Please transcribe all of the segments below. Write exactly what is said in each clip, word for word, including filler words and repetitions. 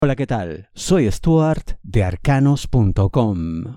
Hola, ¿qué tal? Soy Stuart de arcanos punto com.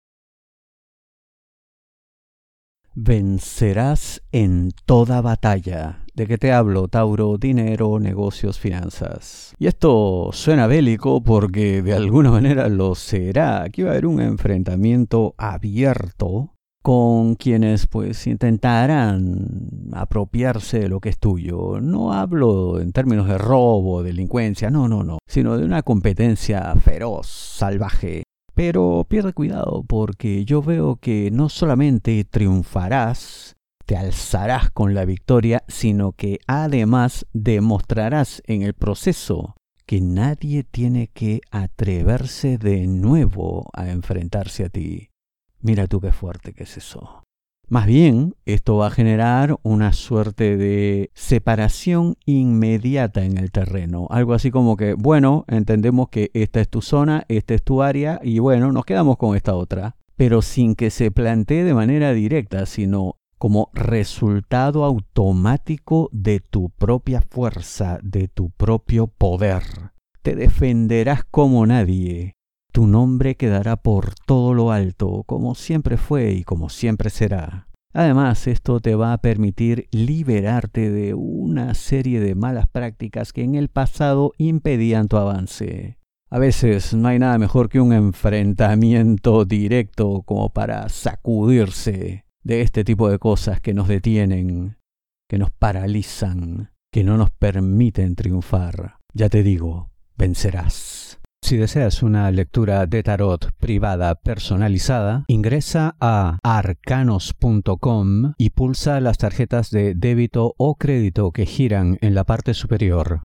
Vencerás en toda batalla. ¿De qué te hablo, Tauro? Dinero, negocios, finanzas. Y esto suena bélico porque de alguna manera lo será. Aquí va a haber un enfrentamiento abierto con quienes pues intentarán apropiarse de lo que es tuyo. No hablo en términos de robo, delincuencia, no, no, no, sino de una competencia feroz, salvaje. Pero pierde cuidado porque yo veo que no solamente triunfarás, te alzarás con la victoria, sino que además demostrarás en el proceso que nadie tiene que atreverse de nuevo a enfrentarse a ti. Mira tú qué fuerte que es eso. Más bien, esto va a generar una suerte de separación inmediata en el terreno. Algo así como que, bueno, entendemos que esta es tu zona, esta es tu área, y bueno, nos quedamos con esta otra. Pero sin que se plantee de manera directa, sino como resultado automático de tu propia fuerza, de tu propio poder. Te defenderás como nadie. Tu nombre quedará por todo lo alto, como siempre fue y como siempre será. Además, esto te va a permitir liberarte de una serie de malas prácticas que en el pasado impedían tu avance. A veces no hay nada mejor que un enfrentamiento directo como para sacudirse de este tipo de cosas que nos detienen, que nos paralizan, que no nos permiten triunfar. Ya te digo, vencerás. Si deseas una lectura de tarot privada personalizada, ingresa a arcanos punto com y pulsa las tarjetas de débito o crédito que giran en la parte superior.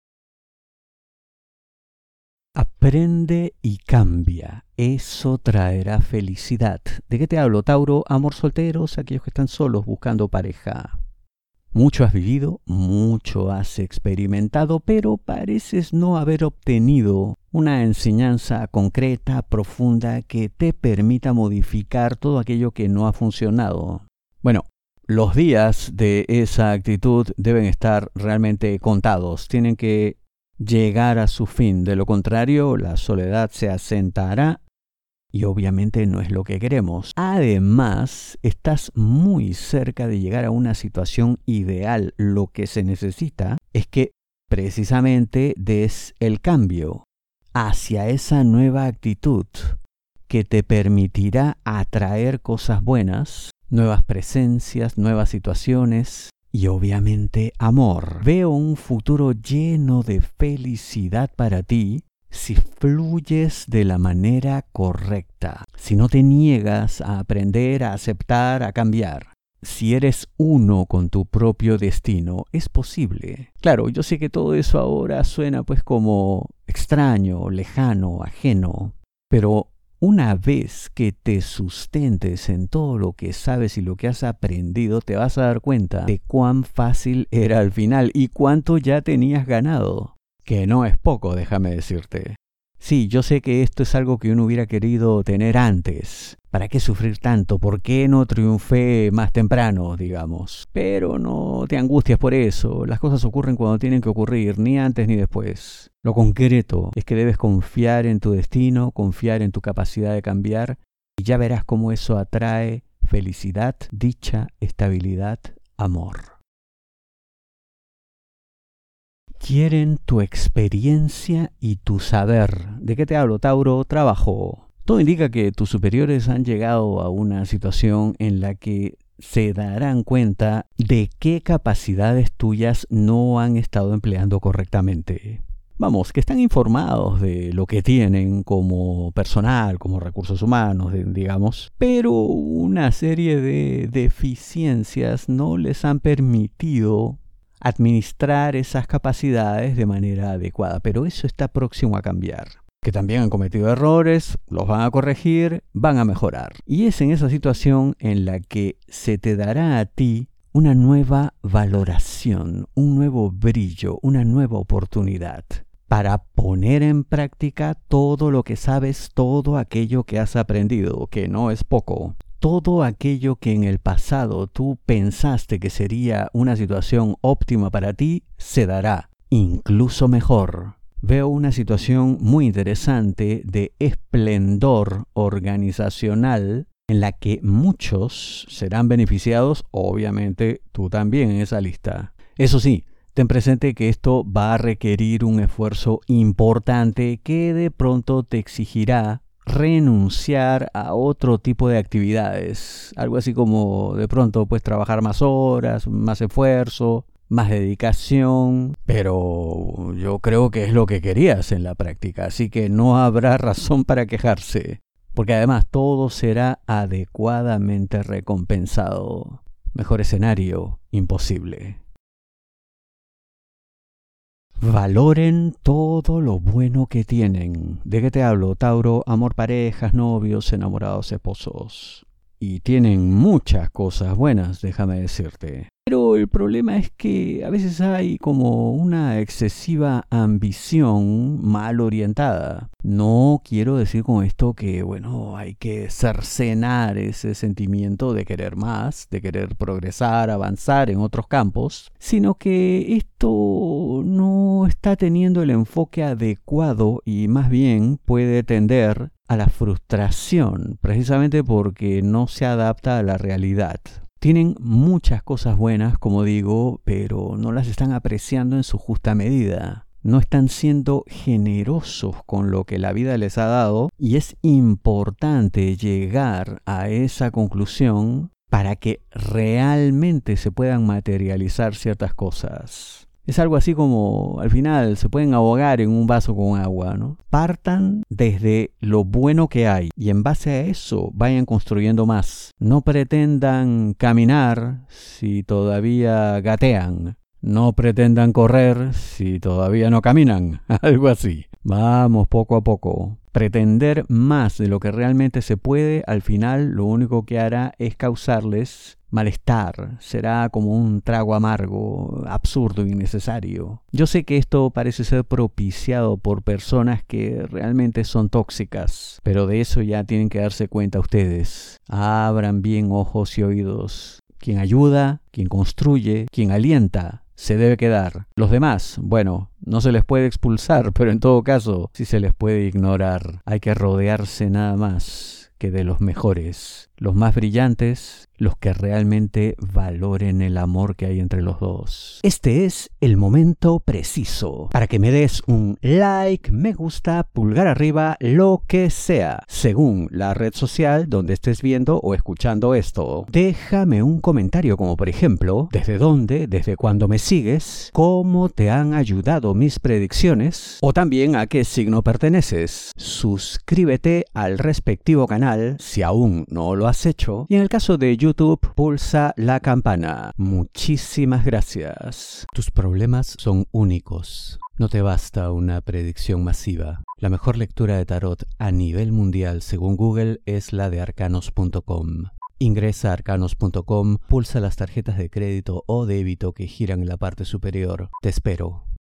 Aprende y cambia. Eso traerá felicidad. ¿De qué te hablo, Tauro? Amor, solteros, aquellos que están solos buscando pareja. Mucho has vivido, mucho has experimentado, pero pareces no haber obtenido una enseñanza concreta, profunda, que te permita modificar todo aquello que no ha funcionado. Bueno, los días de esa actitud deben estar realmente contados, tienen que llegar a su fin. De lo contrario, la soledad se asentará y obviamente no es lo que queremos. Además, estás muy cerca de llegar a una situación ideal. Lo que se necesita es que precisamente des el cambio hacia esa nueva actitud que te permitirá atraer cosas buenas, nuevas presencias, nuevas situaciones y obviamente amor. Veo un futuro lleno de felicidad para ti si fluyes de la manera correcta, si no te niegas a aprender, a aceptar, a cambiar. Si eres uno con tu propio destino, es posible. Claro, yo sé que todo eso ahora suena pues como extraño, lejano, ajeno, pero una vez que te sustentes en todo lo que sabes y lo que has aprendido, te vas a dar cuenta de cuán fácil era al final y cuánto ya tenías ganado. Que no es poco, déjame decirte. Sí, yo sé que esto es algo que uno hubiera querido tener antes. ¿Para qué sufrir tanto? ¿Por qué no triunfé más temprano, digamos? Pero no te angusties por eso. Las cosas ocurren cuando tienen que ocurrir, ni antes ni después. Lo concreto es que debes confiar en tu destino, confiar en tu capacidad de cambiar, y ya verás cómo eso atrae felicidad, dicha, estabilidad, amor. Quieren tu experiencia y tu saber. ¿De qué te hablo, Tauro? Trabajo. Todo indica que tus superiores han llegado a una situación en la que se darán cuenta de qué capacidades tuyas no han estado empleando correctamente. Vamos, que están informados de lo que tienen como personal, como recursos humanos, digamos, pero una serie de deficiencias no les han permitido administrar esas capacidades de manera adecuada, pero eso está próximo a cambiar. Que también han cometido errores, los van a corregir, van a mejorar. Y es en esa situación en la que se te dará a ti una nueva valoración, un nuevo brillo, una nueva oportunidad para poner en práctica todo lo que sabes, todo aquello que has aprendido, que no es poco. Todo aquello que en el pasado tú pensaste que sería una situación óptima para ti, se dará, incluso mejor. Veo una situación muy interesante de esplendor organizacional en la que muchos serán beneficiados, obviamente tú también en esa lista. Eso sí, ten presente que esto va a requerir un esfuerzo importante que de pronto te exigirá renunciar a otro tipo de actividades. Algo así como de pronto pues trabajar más horas, más esfuerzo, más dedicación, pero yo creo que es lo que querías en la práctica, así que no habrá razón para quejarse, porque además todo será adecuadamente recompensado. Mejor escenario imposible. Valoren todo lo bueno que tienen. ¿De qué te hablo, Tauro? Amor, parejas, novios, enamorados, esposos. Y tienen muchas cosas buenas, déjame decirte. Pero el problema es que a veces hay como una excesiva ambición mal orientada. No quiero decir con esto que, bueno, hay que cercenar ese sentimiento de querer más, de querer progresar, avanzar en otros campos, sino que esto no está teniendo el enfoque adecuado y más bien puede tender a la frustración, precisamente porque no se adapta a la realidad. Tienen muchas cosas buenas, como digo, pero no las están apreciando en su justa medida. No están siendo generosos con lo que la vida les ha dado y es importante llegar a esa conclusión para que realmente se puedan materializar ciertas cosas. Es algo así como, al final, se pueden ahogar en un vaso con agua, ¿no? Partan desde lo bueno que hay y en base a eso vayan construyendo más. No pretendan caminar si todavía gatean. No pretendan correr si todavía no caminan. Algo así. Vamos poco a poco. Pretender más de lo que realmente se puede, al final lo único que hará es causarles malestar. Será como un trago amargo, absurdo, innecesario. Yo sé que esto parece ser propiciado por personas que realmente son tóxicas, pero de eso ya tienen que darse cuenta ustedes. Abran bien ojos y oídos. Quien ayuda, quien construye, quien alienta, se debe quedar. Los demás, bueno, no se les puede expulsar, pero en todo caso, sí se les puede ignorar. Hay que rodearse nada más que de los mejores, los más brillantes, los que realmente valoren el amor que hay entre los dos. Este es el momento preciso para que me des un like, me gusta, pulgar arriba, lo que sea, según la red social donde estés viendo o escuchando esto. Déjame un comentario como por ejemplo, desde dónde, desde cuándo me sigues, cómo te han ayudado mis predicciones o también a qué signo perteneces. Suscríbete al respectivo canal si aún no lo has hecho y en el caso de YouTube YouTube, pulsa la campana. Muchísimas gracias. Tus problemas son únicos. No te basta una predicción masiva. La mejor lectura de tarot a nivel mundial, según Google, es la de arcanos punto com. Ingresa a arcanos punto com, pulsa las tarjetas de crédito o débito que giran en la parte superior. Te espero.